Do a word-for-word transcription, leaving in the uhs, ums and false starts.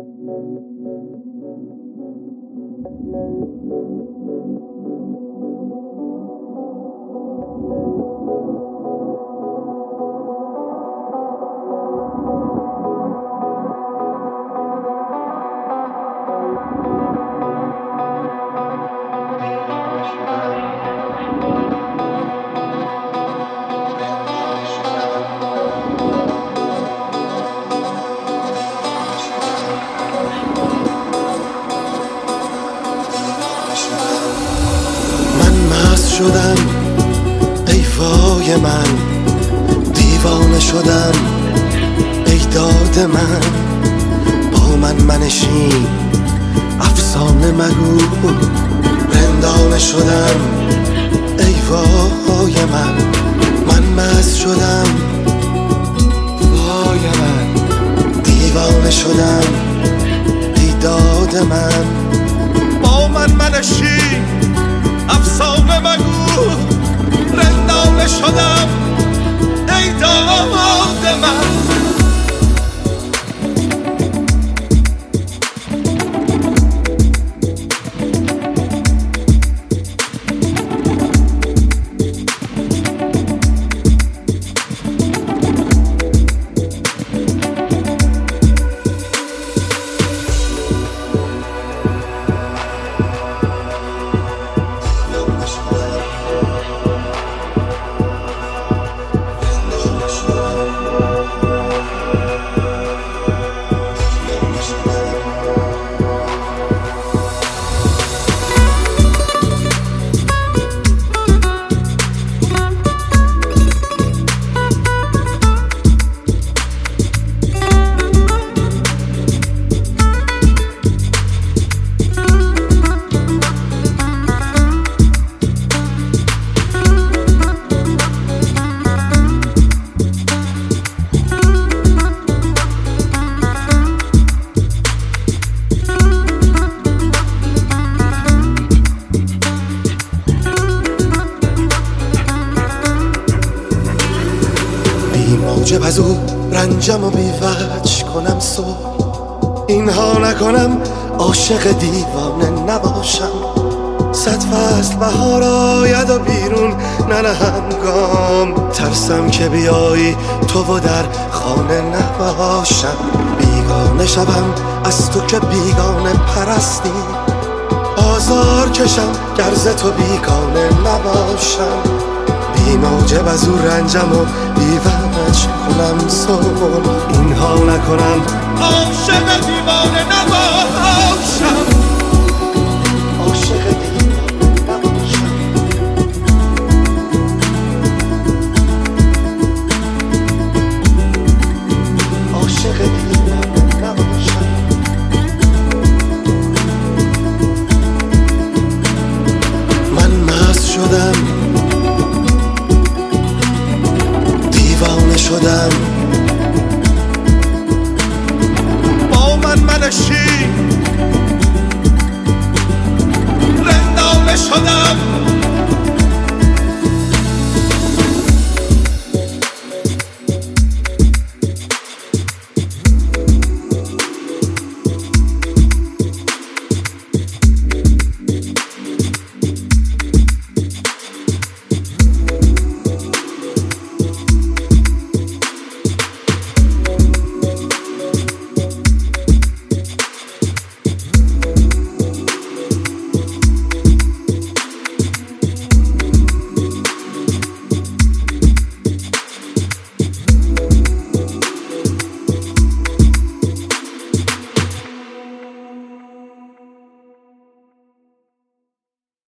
شدم ای وای من، دیوانه شدم ای داد من. با من منشین افسانه مگو، رندانه شدم ای وای من. من مست شدم وای من، دیوانه شدم ای داد من. با من منشین افسانه مگو، رندانه شدم ای داد من. موجب از او رنجم و بیوج کنم صبح، اینها نکنم عاشق دیوانه نباشم. صد فصل بهار آید و بیرون ننهم گام، ترسم که بیایی تو و در خانه نباشم. بیگانه شوم از تو که بیگانه پرستی، آزار کشم گرز تو بیگانه نباشم. بی موجب از او رنجم و بیوج کنم صبح، اینها نکنم عاشق دیوانه نباشم. عاشق دیوانه نباشم. عاشق دیوانه